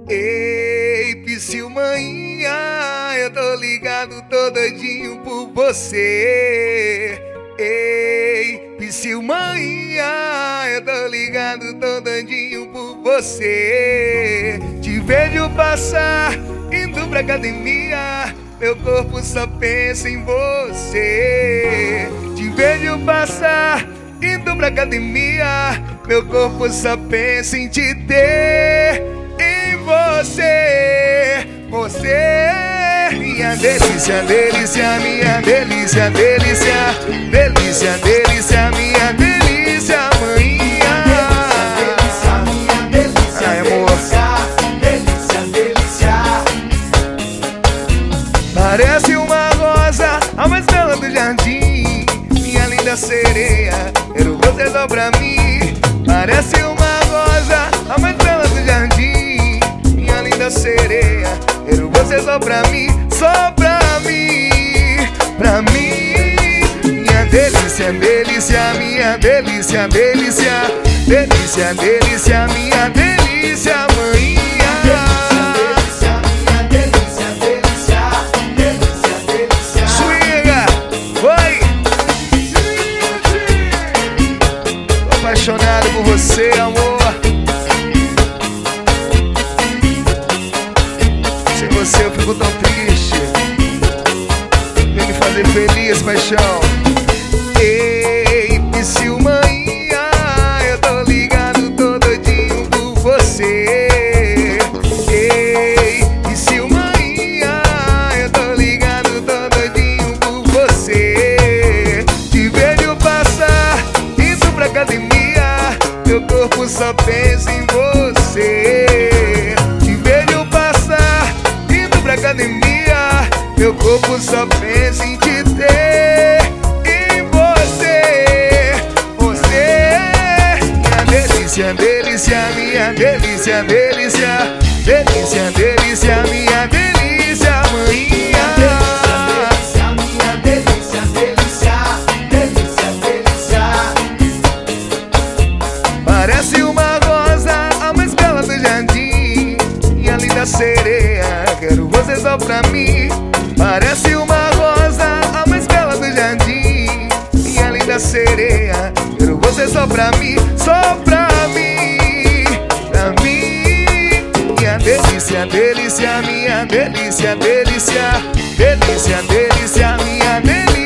Ei, Psyu manhinha, eu tô ligado, tô doidinho por você. Ei, Psyu manhinha, eu tô ligado, tô doidinho por você. Te vejo passar, indo pra academia, meu corpo só pensa em você. Te vejo passar, indo pra academia, meu corpo só pensa em te ter. Em você, minha delícia, delícia, minha delícia, delícia, delícia, delícia, minha delícia, manhinha. Delícia, minha delícia, ai, amor. Delícia, delícia. Parece uma rosa, a mais bela do jardim, minha linda sereia, quero você só pra mim. Parece uma rosa, a mais bela do jardim, minha linda sereia, quero você só pra mim, só pra mim, pra mim. Minha delícia, delícia, minha delícia, delícia, delícia, delícia, minha delícia, manhinha. Apaixonado por você, amor. Sem você eu fico tão triste. Vem me fazer feliz, paixão. Ei, Psyu manhinha, eu tô ligado, tô doidinho por você. Ei, Psyu manhinha, eu tô ligado, tô doidinho por você. Te vejo passar, indo pra academia, meu corpo só pensa em você. Te vejo passar, indo pra academia, meu corpo só pensa em te ter. Em você, minha delícia, delícia, minha delícia, delícia, delícia, delícia, minha delícia, manhinha. Parece uma rosa, a mais bela do jardim, minha linda sereia, quero você só pra mim. Parece uma rosa, a mais bela do jardim, minha linda sereia, quero você só pra mim, só pra mim, pra mim. Minha delícia, delícia, minha delícia, delícia, delícia, delícia, minha delícia.